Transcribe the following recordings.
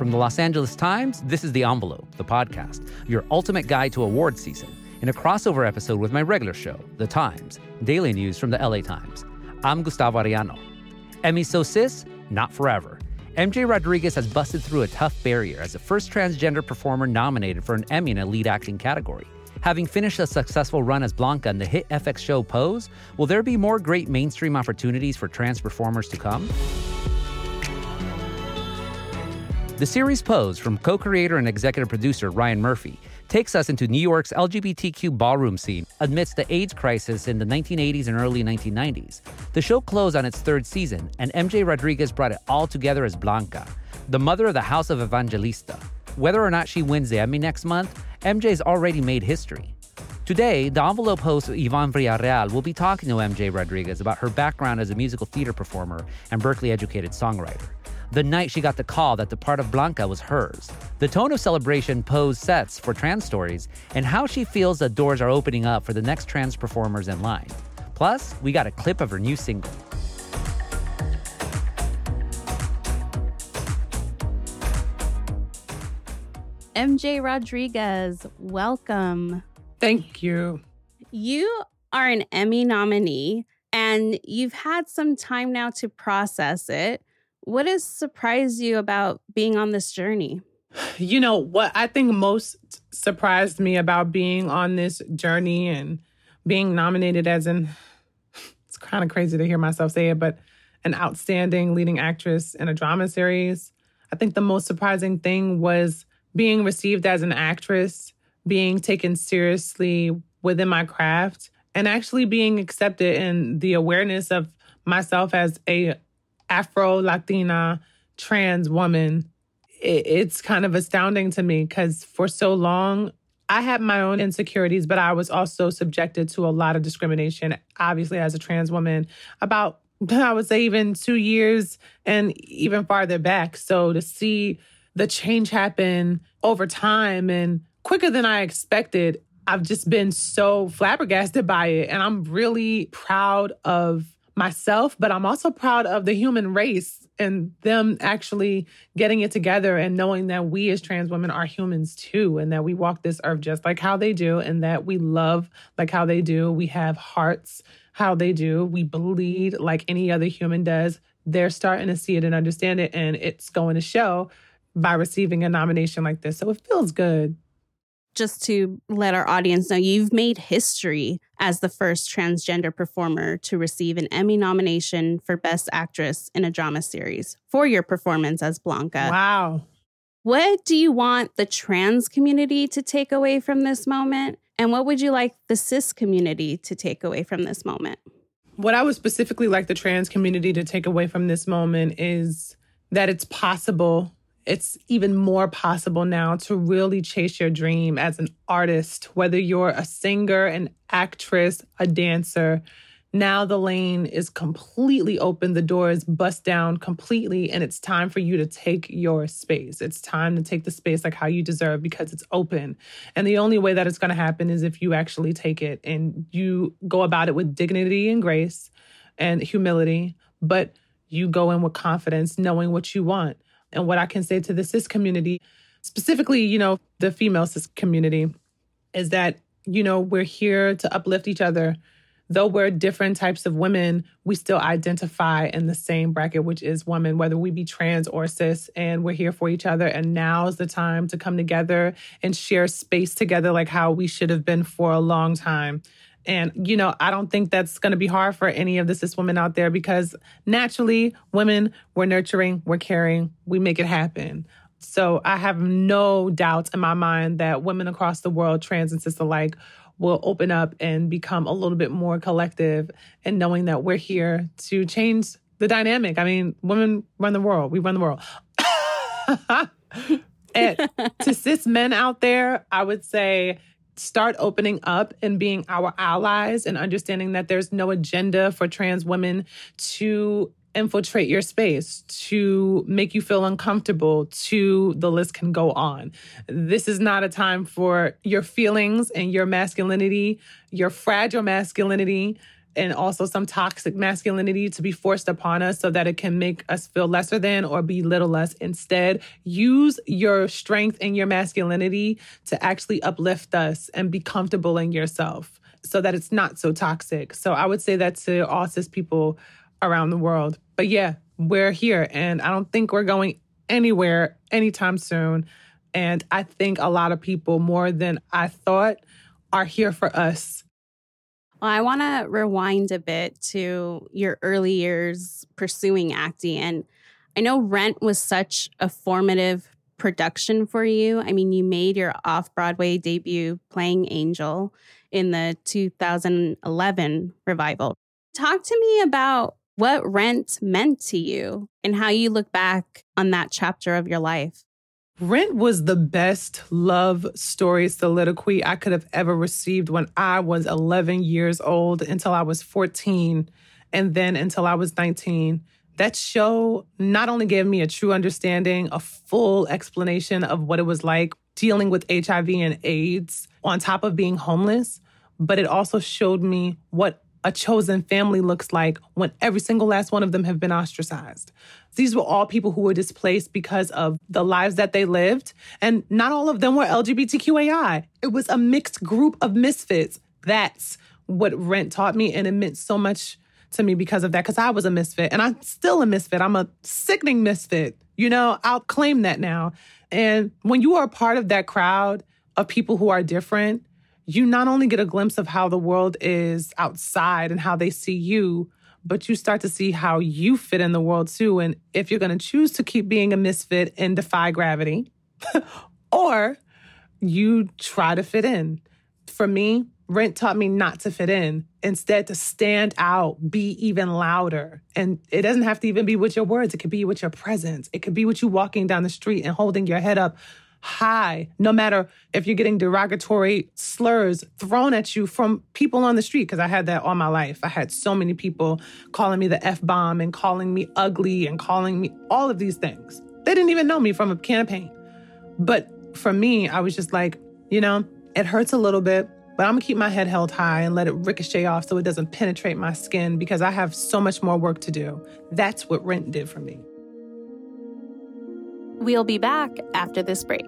From the Los Angeles Times, this is The Envelope, the podcast, your ultimate guide to award season, in a crossover episode with my regular show, The Times, daily news from the LA Times. I'm Gustavo Arellano. Emmy so cis? Not forever. MJ Rodriguez has busted through a tough barrier as the first transgender performer nominated for an Emmy in a lead acting category. Having finished a successful run as Blanca in the hit FX show Pose, will there be more great mainstream opportunities for trans performers to come? The series Pose, from co-creator and executive producer Ryan Murphy, takes us into New York's LGBTQ ballroom scene amidst the AIDS crisis in the 1980s and early 1990s. The show closed on its third season, and MJ Rodriguez brought it all together as Blanca, the mother of the House of Evangelista. Whether or not she wins the Emmy next month, MJ's already made history. Today, The Envelope host Yvonne Villarreal will be talking to MJ Rodriguez about her background as a musical theater performer and Berkeley-educated songwriter. The night she got the call that the part of Blanca was hers, the tone of celebration Pose sets for trans stories, and how she feels that doors are opening up for the next trans performers in line. Plus, we got a clip of her new single. MJ Rodriguez, welcome. Thank you. You are an Emmy nominee, and you've had some time now to process it. What has surprised you about being on this journey? You know, what I think most surprised me about being on this journey and being nominated as it's kind of crazy to hear myself say it, but an outstanding leading actress in a drama series. I think the most surprising thing was being received as an actress, being taken seriously within my craft, and actually being accepted in the awareness of myself as a Afro-Latina trans woman. It's kind of astounding to me because for so long, I had my own insecurities, but I was also subjected to a lot of discrimination, obviously as a trans woman, about, I would say, even 2 years and even farther back. So to see the change happen over time and quicker than I expected, I've just been so flabbergasted by it. And I'm really proud of myself, but I'm also proud of the human race and them actually getting it together and knowing that we as trans women are humans too, and that we walk this earth just like how they do, and that we love like how they do. We have hearts how they do. We bleed like any other human does. They're starting to see it and understand it, and it's going to show by receiving a nomination like this. So it feels good. Just to let our audience know, you've made history as the first transgender performer to receive an Emmy nomination for Best Actress in a Drama Series for your performance as Blanca. Wow. What do you want the trans community to take away from this moment? And what would you like the cis community to take away from this moment? What I would specifically like the trans community to take away from this moment is that it's possible. It's even more possible now to really chase your dream as an artist, whether you're a singer, an actress, a dancer. Now the lane is completely open. The door is bust down completely, and it's time for you to take your space. It's time to take the space like how you deserve because it's open. And the only way that it's going to happen is if you actually take it and you go about it with dignity and grace and humility, but you go in with confidence, knowing what you want. And what I can say to the cis community, specifically, you know, the female cis community, is that, you know, we're here to uplift each other. Though we're different types of women, we still identify in the same bracket, which is women, whether we be trans or cis, and we're here for each other. And now's the time to come together and share space together like how we should have been for a long time. And, you know, I don't think that's going to be hard for any of the cis women out there because naturally, women, we're nurturing, we're caring, we make it happen. So I have no doubts in my mind that women across the world, trans and cis alike, will open up and become a little bit more collective and knowing that we're here to change the dynamic. I mean, women run the world. We run the world. And to cis men out there, I would say, start opening up and being our allies and understanding that there's no agenda for trans women to infiltrate your space, to make you feel uncomfortable, the list can go on. This is not a time for your feelings and your masculinity, your fragile masculinity, and also some toxic masculinity to be forced upon us so that it can make us feel lesser than or belittle us. Instead, use your strength and your masculinity to actually uplift us and be comfortable in yourself so that it's not so toxic. So I would say that to all cis people around the world. But yeah, we're here, and I don't think we're going anywhere anytime soon. And I think a lot of people, more than I thought, are here for us. Well, I want to rewind a bit to your early years pursuing acting. And I know Rent was such a formative production for you. I mean, you made your off-Broadway debut playing Angel in the 2011 revival. Talk to me about what Rent meant to you and how you look back on that chapter of your life. Rent was the best love story soliloquy I could have ever received when I was 11 years old until I was 14, and then until I was 19. That show not only gave me a true understanding, a full explanation of what it was like dealing with HIV and AIDS on top of being homeless, but it also showed me what a chosen family looks like when every single last one of them have been ostracized. These were all people who were displaced because of the lives that they lived. And not all of them were LGBTQAI. It was a mixed group of misfits. That's what Rent taught me. And it meant so much to me because of that, because I was a misfit and I'm still a misfit. I'm a sickening misfit. You know, I'll claim that now. And when you are a part of that crowd of people who are different, you not only get a glimpse of how the world is outside and how they see you, but you start to see how you fit in the world too. And if you're going to choose to keep being a misfit and defy gravity, or you try to fit in. For me, Rent taught me not to fit in, instead to stand out, be even louder. And it doesn't have to even be with your words. It could be with your presence. It could be with you walking down the street and holding your head up high, no matter if you're getting derogatory slurs thrown at you from people on the street, because I had that all my life. I had so many people calling me the F-bomb and calling me ugly and calling me all of these things. They didn't even know me from a can of paint. But for me, I was just like, you know, it hurts a little bit, but I'm gonna keep my head held high and let it ricochet off so it doesn't penetrate my skin, because I have so much more work to do. That's what Rent did for me. We'll be back after this break.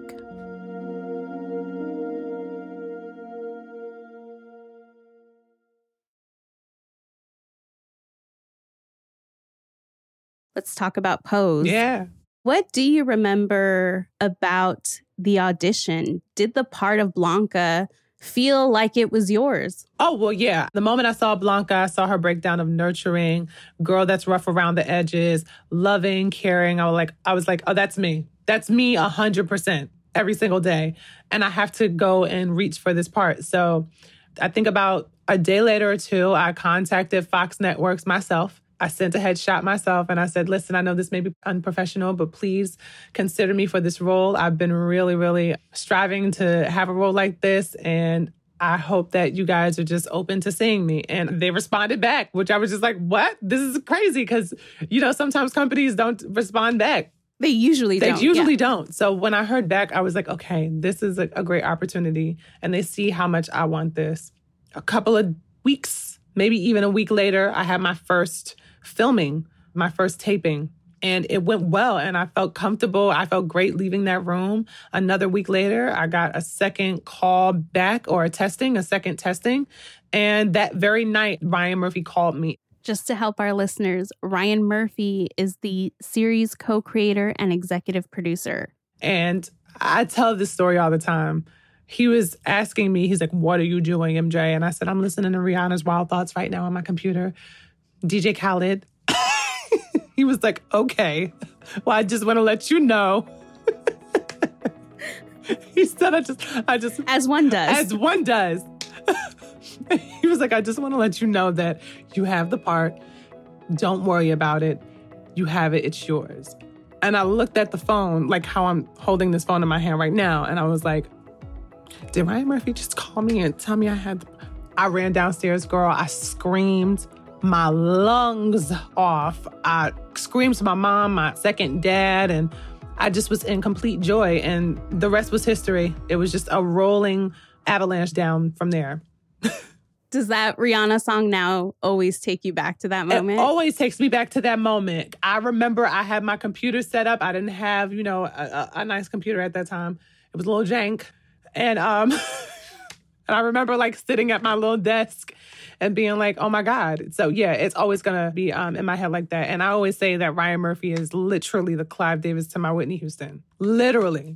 Let's talk about Pose. Yeah. What do you remember about the audition? Did the part of Blanca feel like it was yours? Oh, well, yeah. The moment I saw Blanca, I saw her breakdown of nurturing, girl that's rough around the edges, loving, caring. I was like, oh, that's me. That's me 100% every single day. And I have to go and reach for this part. So I think about a day later or two, I contacted Fox Networks myself. I sent a headshot myself and I said, listen, I know this may be unprofessional, but please consider me for this role. I've been really, really striving to have a role like this. And I hope that you guys are just open to seeing me. And they responded back, which I was just like, what? This is crazy. Because, you know, sometimes companies don't respond back. They usually don't. So when I heard back, I was like, okay, this is a great opportunity. And they see how much I want this. A couple of weeks, maybe even a week later, I had my first filming, my first taping, and it went well. And I felt comfortable. I felt great leaving that room. Another week later, I got a second call back, or a second testing. And that very night, Ryan Murphy called me. Just to help our listeners, Ryan Murphy is the series co-creator and executive producer. And I tell this story all the time. He was asking me, he's like, what are you doing, MJ? And I said, I'm listening to Rihanna's Wild Thoughts right now on my computer. DJ Khaled. He was like, okay. Well, I just want to let you know. He said, I just. As one does. As one does. He was like, I just want to let you know that you have the part. Don't worry about it. You have it. It's yours. And I looked at the phone, like how I'm holding this phone in my hand right now. And I was like, did Ryan Murphy just call me and tell me I ran downstairs, girl. I screamed my lungs off. I screamed to my mom, my second dad, and I just was in complete joy. And the rest was history. It was just a rolling avalanche down from there. Does that Rihanna song now always take you back to that moment? It always takes me back to that moment. I remember I had my computer set up. I didn't have, a nice computer at that time. It was a little jank. And and I remember like sitting at my little desk and being like, oh my God. So yeah, it's always gonna be in my head like that. And I always say that Ryan Murphy is literally the Clive Davis to my Whitney Houston. Literally.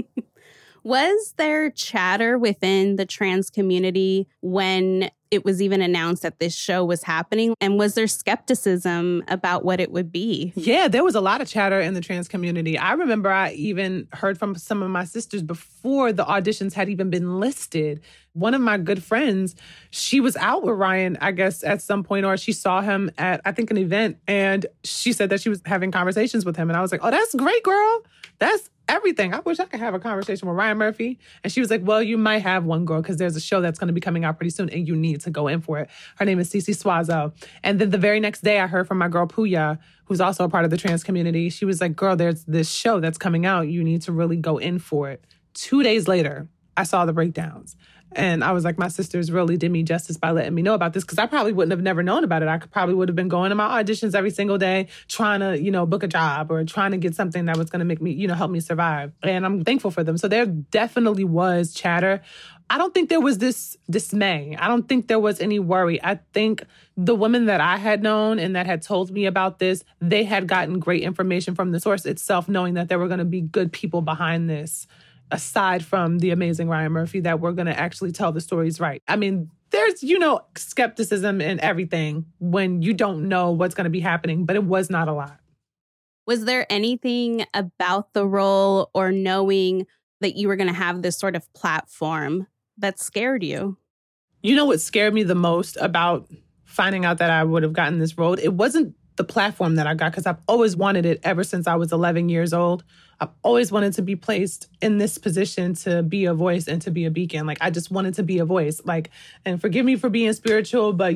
Was there chatter within the trans community when it was even announced that this show was happening? And was there skepticism about what it would be? Yeah, there was a lot of chatter in the trans community. I remember I even heard from some of my sisters before the auditions had even been listed. One of my good friends, she was out with Ryan, I guess, at some point, or she saw him at, I think, an event. And she said that she was having conversations with him. And I was like, oh, that's great, girl. That's everything. I wish I could have a conversation with Ryan Murphy. And she was like, well, you might have one, girl, because there's a show that's going to be coming out pretty soon and you need to go in for it. Her name is Cece Swazo. And then the very next day I heard from my girl Puya, who's also a part of the trans community. She was like, girl, there's this show that's coming out. You need to really go in for it. 2 days later, I saw the breakdowns. And I was like, my sisters really did me justice by letting me know about this, because I probably wouldn't have never known about it. I probably would have been going to my auditions every single day, trying to, book a job or trying to get something that was going to make me, help me survive. And I'm thankful for them. So there definitely was chatter. I don't think there was this dismay. I don't think there was any worry. I think the women that I had known and that had told me about this, they had gotten great information from the source itself, knowing that there were going to be good people behind this, aside from the amazing Ryan Murphy, that we're going to actually tell the stories right. I mean, there's, skepticism and everything when you don't know what's going to be happening, but it was not a lot. Was there anything about the role or knowing that you were going to have this sort of platform that scared you? You know what scared me the most about finding out that I would have gotten this role? It wasn't the platform that I got, because I've always wanted it ever since I was 11 years old. I've always wanted to be placed in this position to be a voice and to be a beacon. Like, I just wanted to be a voice. Like, and forgive me for being spiritual, but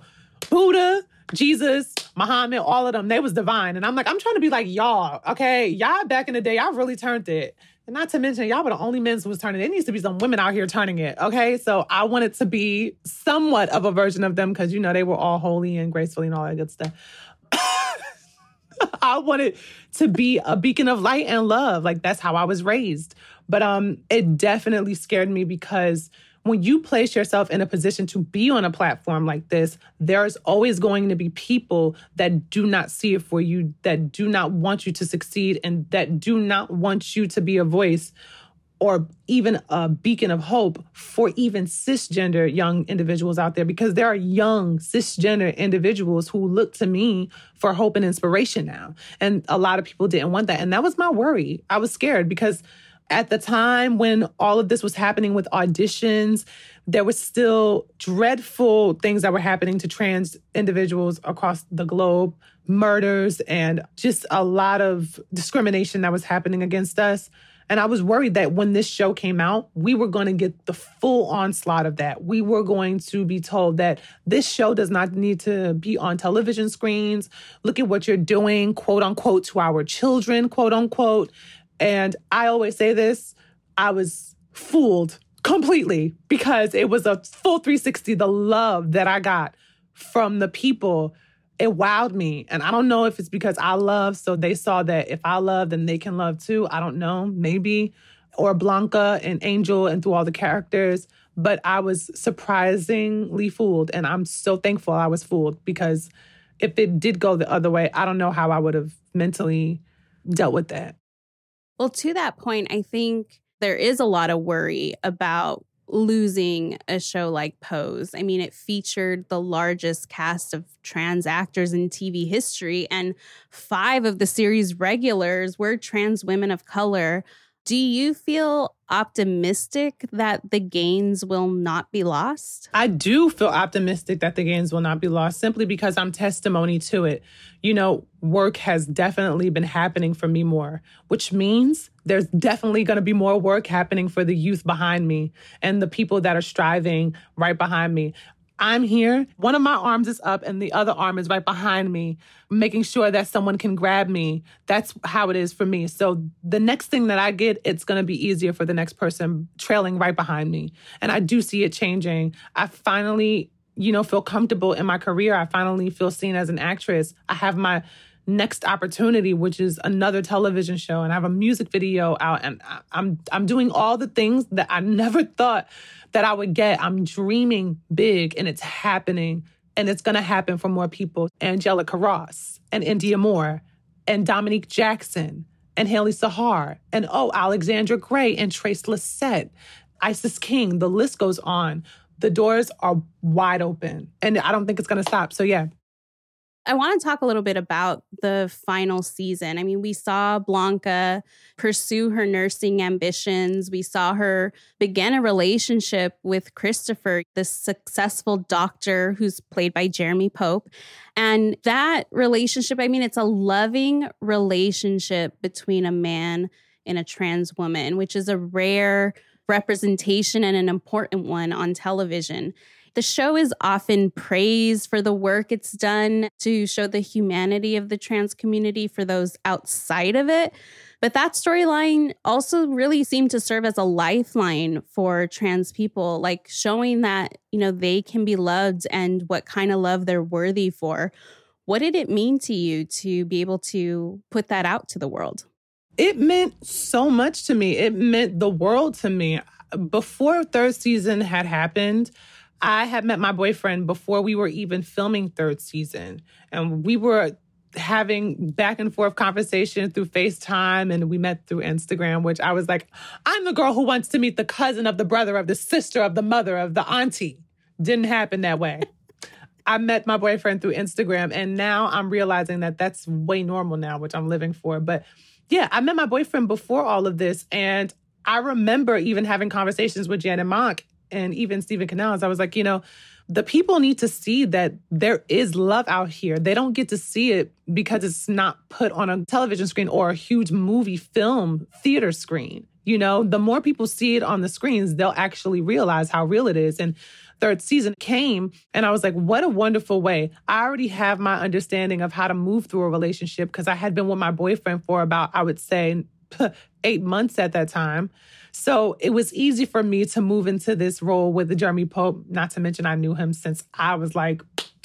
Buddha, Jesus, Muhammad, all of them, they was divine. And I'm like, I'm trying to be like y'all, okay? Y'all back in the day, y'all really turned it. And not to mention, y'all were the only men who was turning it. There needs to be some women out here turning it, okay? So I wanted to be somewhat of a version of them, because, they were all holy and graceful and all that good stuff. I wanted to be a beacon of light and love. Like, that's how I was raised. But it definitely scared me, because when you place yourself in a position to be on a platform like this, there's always going to be people that do not see it for you, that do not want you to succeed, and that do not want you to be a voice or even a beacon of hope for even cisgender young individuals out there, because there are young cisgender individuals who look to me for hope and inspiration now. And a lot of people didn't want that. And that was my worry. I was scared, because at the time when all of this was happening with auditions, there was still dreadful things that were happening to trans individuals across the globe, murders, and just a lot of discrimination that was happening against us. And I was worried that when this show came out, we were going to get the full onslaught of that. We were going to be told that this show does not need to be on television screens. Look at what you're doing, quote unquote, to our children, quote unquote. And I always say this, I was fooled completely, because it was a full 360. The love that I got from the people, it wowed me. And I don't know if it's because I love, so they saw that if I love, then they can love too. I don't know, maybe. Or Blanca and Angel and through all the characters. But I was surprisingly fooled. And I'm so thankful I was fooled, because if it did go the other way, I don't know how I would have mentally dealt with that. Well, to that point, I think there is a lot of worry about losing a show like Pose. I mean, it featured the largest cast of trans actors in TV history, and 5 of the series regulars were trans women of color. Do you feel optimistic that the gains will not be lost? I do feel optimistic that the gains will not be lost, simply because I'm testimony to it. Work has definitely been happening for me more, which means there's definitely going to be more work happening for the youth behind me and the people that are striving right behind me. I'm here. One of my arms is up and the other arm is right behind me, making sure that someone can grab me. That's how it is for me. So the next thing that I get, it's going to be easier for the next person trailing right behind me. And I do see it changing. I finally feel comfortable in my career. I finally feel seen as an actress. I have my next opportunity, which is another television show, and I have a music video out, and I'm doing all the things that I never thought that I would get. I'm dreaming big, and it's happening, and it's going to happen for more people. Angelica Ross and India Moore and Dominique Jackson and Haley Sahar and Alexandra Gray and Trace Lysette, Isis King. The list goes on. The doors are wide open, and I don't think it's going to stop. So yeah. I want to talk a little bit about the final season. I mean, we saw Blanca pursue her nursing ambitions. We saw her begin a relationship with Christopher, the successful doctor who's played by Jeremy Pope. And that relationship, I mean, it's a loving relationship between a man and a trans woman, which is a rare representation and an important one on television. The show is often praised for the work it's done to show the humanity of the trans community for those outside of it. But that storyline also really seemed to serve as a lifeline for trans people, like showing that, they can be loved and what kind of love they're worthy for. What did it mean to you to be able to put that out to the world? It meant so much to me. It meant the world to me. Before third season had happened, I had met my boyfriend before we were even filming third season. And we were having back and forth conversation through FaceTime, and we met through Instagram, which I was like, I'm the girl who wants to meet the cousin of the brother of the sister of the mother of the auntie. Didn't happen that way. I met my boyfriend through Instagram, and now I'm realizing that that's way normal now, which I'm living for. But yeah, I met my boyfriend before all of this, and I remember even having conversations with Janet Mock and even Stephen Canals. I was like, the people need to see that there is love out here. They don't get to see it because it's not put on a television screen or a huge movie film theater screen. The more people see it on the screens, they'll actually realize how real it is. And third season came, and I was like, what a wonderful way. I already have my understanding of how to move through a relationship because I had been with my boyfriend for about, I would say, 8 months at that time. So it was easy for me to move into this role with Jeremy Pope, not to mention I knew him since I was like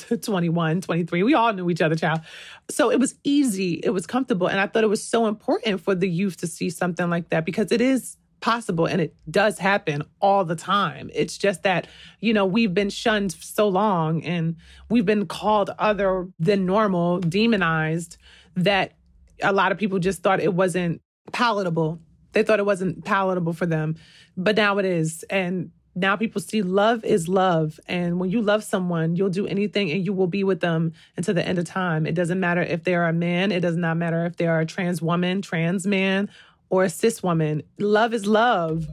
21, 23. We all knew each other, child. So it was easy. It was comfortable. And I thought it was so important for the youth to see something like that because it is possible and it does happen all the time. It's just that, we've been shunned so long and we've been called other than normal, demonized, that a lot of people just thought it wasn't palatable. They thought it wasn't palatable for them, but now it is. And now people see love is love. And when you love someone, you'll do anything and you will be with them until the end of time. It doesn't matter if they're a man. It does not matter if they are a trans woman, trans man, or a cis woman. Love is love.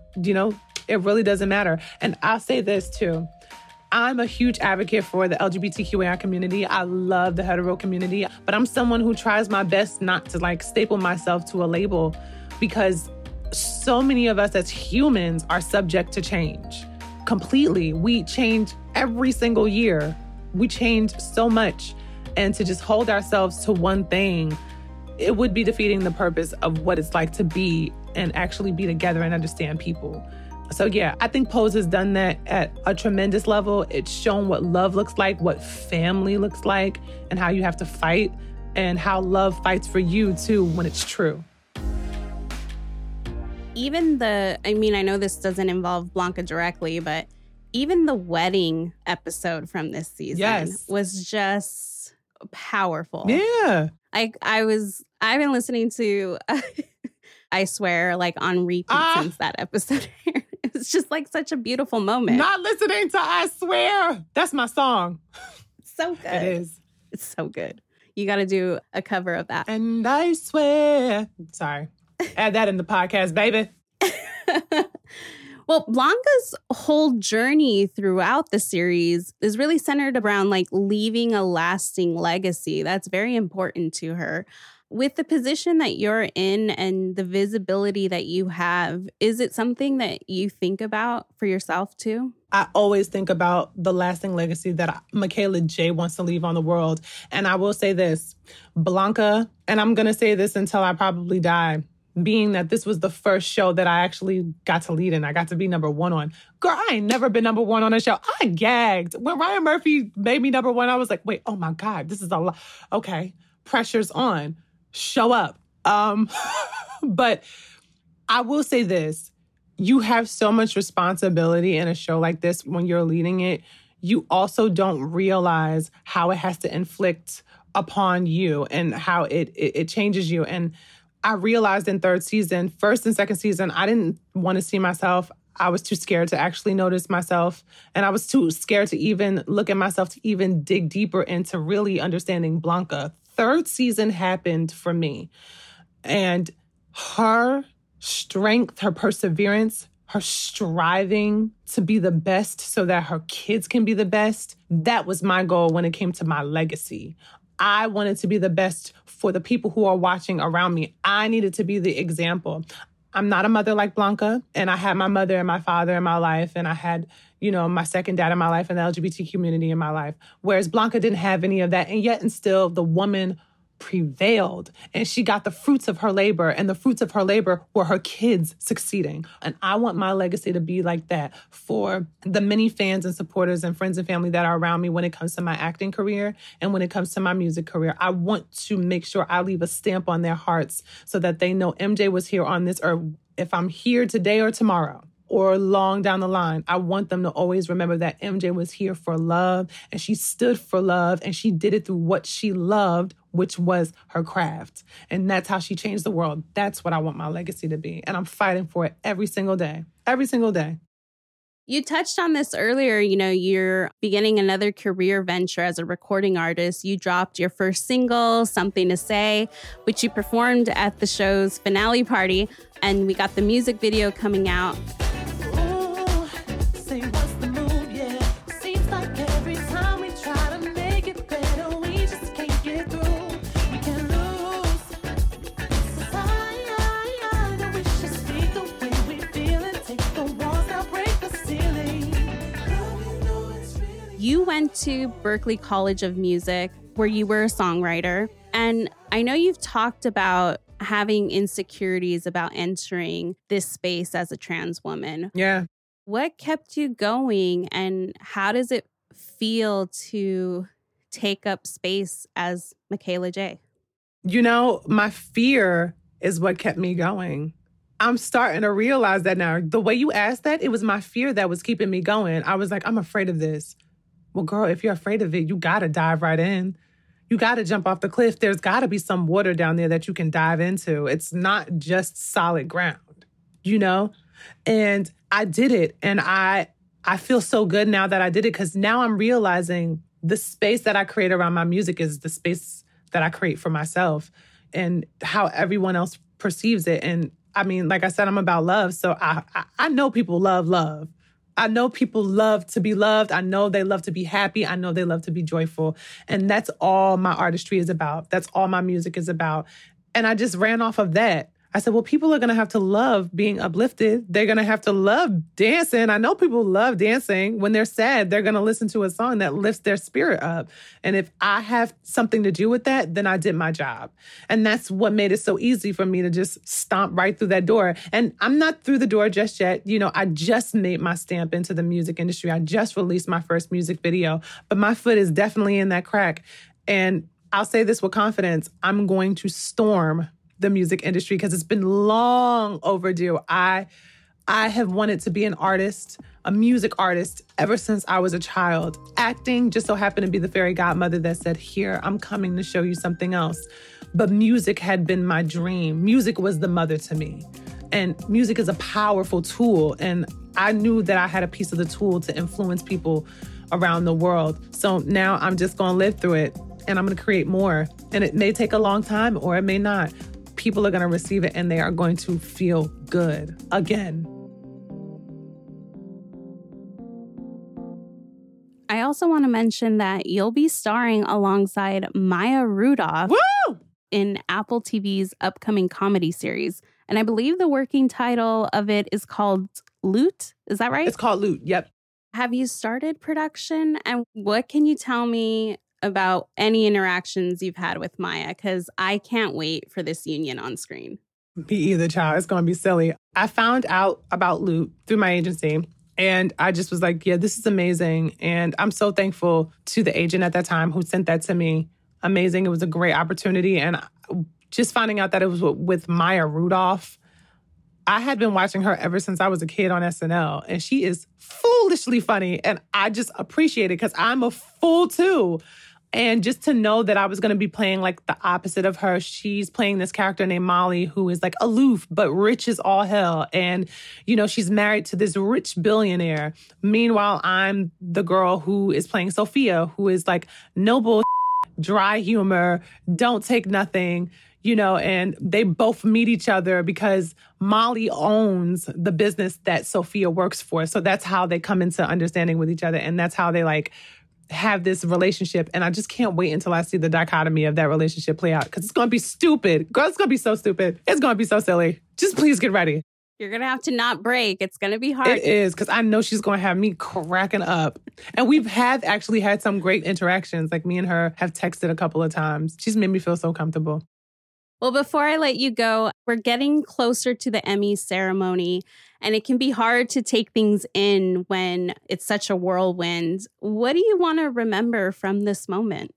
It really doesn't matter. And I'll say this too. I'm a huge advocate for the LGBTQI community. I love the hetero community, but I'm someone who tries my best not to staple myself to a label because so many of us as humans are subject to change completely. We change every single year. We change so much. And to just hold ourselves to one thing, it would be defeating the purpose of what it's like to be and actually be together and understand people. So yeah, I think Pose has done that at a tremendous level. It's shown what love looks like, what family looks like, and how you have to fight, and how love fights for you too when it's true. Even I know this doesn't involve Blanca directly, but even the wedding episode from this season was just powerful. Yeah. I've been listening to I Swear on repeat since that episode. It's just such a beautiful moment. Not listening to I Swear. That's my song. So good. It is. It's so good. You got to do a cover of that. And I swear. Sorry. Add that in the podcast, baby. Well, Blanca's whole journey throughout the series is really centered around leaving a lasting legacy. That's very important to her. With the position that you're in and the visibility that you have, is it something that you think about for yourself too? I always think about the lasting legacy that Michaela J wants to leave on the world. And I will say this, Blanca, and I'm going to say this until I probably die, being that this was the first show that I actually got to lead in. I got to be number one on. Girl, I ain't never been number one on a show. I gagged. When Ryan Murphy made me number one, I was like, wait, oh my God, this is a lot. Okay, pressure's on. Show up. But I will say this. You have so much responsibility in a show like this when you're leading it. You also don't realize how it has to inflict upon you and how it changes you. And I realized in third season, first and second season, I didn't want to see myself. I was too scared to actually notice myself. And I was too scared to even look at myself, to even dig deeper into really understanding Blanca. Third season happened for me. And her strength, her perseverance, her striving to be the best so that her kids can be the best, that was my goal when it came to my legacy. I wanted to be the best for the people who are watching around me. I needed to be the example. I'm not a mother like Blanca, and I had my mother and my father in my life, and I had, my second dad in my life and the LGBT community in my life, whereas Blanca didn't have any of that, and yet and still the woman prevailed, and she got the fruits of her labor, and the fruits of her labor were her kids succeeding. And I want my legacy to be like that for the many fans and supporters and friends and family that are around me when it comes to my acting career and when it comes to my music career. I want to make sure I leave a stamp on their hearts so that they know MJ was here on this earth. If I'm here today or tomorrow, or long down the line, I want them to always remember that MJ was here for love, and she stood for love, and she did it through what she loved, which was her craft. And that's how she changed the world. That's what I want my legacy to be. And I'm fighting for it every single day. Every single day. You touched on this earlier. You're beginning another career venture as a recording artist. You dropped your first single, Something to Say, which you performed at the show's finale party. And we got the music video coming out. You went to Berklee College of Music, where you were a songwriter. And I know you've talked about having insecurities about entering this space as a trans woman. Yeah. What kept you going, and how does it feel to take up space as Michaela J? My fear is what kept me going. I'm starting to realize that now. The way you asked that, it was my fear that was keeping me going. I was like, I'm afraid of this. Well, girl, if you're afraid of it, you got to dive right in. You got to jump off the cliff. There's got to be some water down there that you can dive into. It's not just solid ground, And I did it. And I feel so good now that I did it, because now I'm realizing the space that I create around my music is the space that I create for myself and how everyone else perceives it. And I mean, like I said, I'm about love. So I know people love love. I know people love to be loved. I know they love to be happy. I know they love to be joyful. And that's all my artistry is about. That's all my music is about. And I just ran off of that. I said, well, people are going to have to love being uplifted. They're going to have to love dancing. I know people love dancing. When they're sad, they're going to listen to a song that lifts their spirit up. And if I have something to do with that, then I did my job. And that's what made it so easy for me to just stomp right through that door. And I'm not through the door just yet. I just made my stamp into the music industry. I just released my first music video, but my foot is definitely in that crack. And I'll say this with confidence. I'm going to storm the music industry because it's been long overdue. I have wanted to be an artist, a music artist, ever since I was a child. Acting just so happened to be the fairy godmother that said, here, I'm coming to show you something else. But music had been my dream. Music was the mother to me. And music is a powerful tool. And I knew that I had a piece of the tool to influence people around the world. So now I'm just going to live through it, and I'm going to create more. And it may take a long time, or it may not. People are going to receive it, and they are going to feel good again. I also want to mention that you'll be starring alongside Maya Rudolph in Apple TV's upcoming comedy series. And I believe the working title of it is called Loot. Is that right? It's called Loot. Yep. Have you started production? And what can you tell me about any interactions you've had with Maya? Because I can't wait for this union on screen. Me either, child. It's going to be silly. I found out about Loot through my agency. And I just was like, yeah, this is amazing. And I'm so thankful to the agent at that time who sent that to me. Amazing. It was a great opportunity. And just finding out that it was with Maya Rudolph, I had been watching her ever since I was a kid on SNL. And she is foolishly funny. And I just appreciate it because I'm a fool too. And just to know that I was going to be playing like the opposite of her. She's playing this character named Molly who is like aloof, but rich as all hell. And, you know, she's married to this rich billionaire. Meanwhile, I'm the girl who is playing Sophia, who is like noble, dry humor, don't take nothing, you know, and they both meet each other because Molly owns the business that Sophia works for. So that's how they come into understanding with each other. And that's how they like have this relationship. And I just can't wait until I see the dichotomy of that relationship play out because it's going to be stupid. Girl, it's going to be so stupid. It's going to be so silly. Just please get ready. You're going to have to not break. It's going to be hard. It is because I know she's going to have me cracking up. And we've actually had some great interactions. Like me and her have texted a couple of times. She's made me feel so comfortable. Well, before I let you go, we're getting closer to the Emmy ceremony, and it can be hard to take things in when it's such a whirlwind. What do you want to remember from this moment?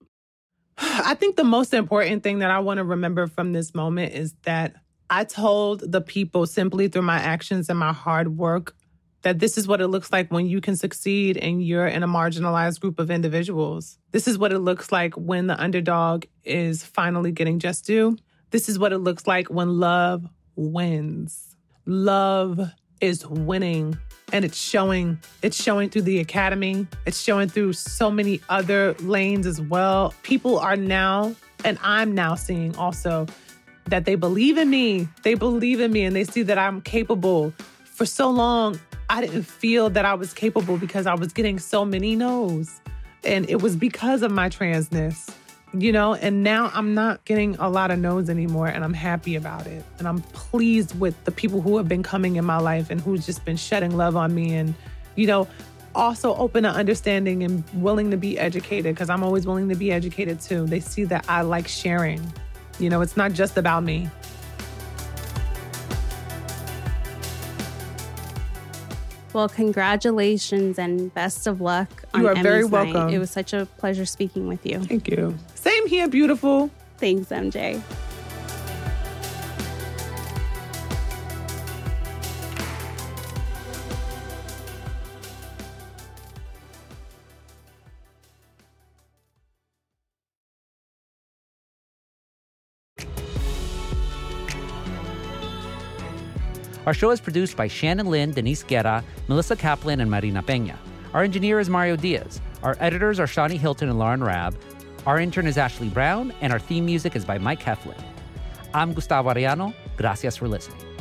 I think the most important thing that I want to remember from this moment is that I told the people simply through my actions and my hard work that this is what it looks like when you can succeed and you're in a marginalized group of individuals. This is what it looks like when the underdog is finally getting just due. This is what it looks like when love wins. Love is winning. And it's showing. It's showing through the Academy. It's showing through so many other lanes as well. People are now, and I'm now seeing also, that they believe in me. They believe in me and they see that I'm capable. For so long, I didn't feel that I was capable because I was getting so many no's. And it was because of my transness. You know, and now I'm not getting a lot of no's anymore, and I'm happy about it. And I'm pleased with the people who have been coming in my life and who's just been shedding love on me and, you know, also open to understanding and willing to be educated because I'm always willing to be educated too. They see that I like sharing. You know, it's not just about me. Well, congratulations and best of luck on You are Emmy's very night. welcome. It was such a pleasure speaking with you. Thank you. Same here, beautiful. Thanks, MJ. Our show is produced by Shannon Lynn, Denise Guerra, Melissa Kaplan, and Marina Peña. Our engineer is Mario Diaz. Our editors are Shani Hilton and Lauren Rabb. Our intern is Ashley Brown, and our theme music is by Mike Heflin. I'm Gustavo Arellano. Gracias for listening.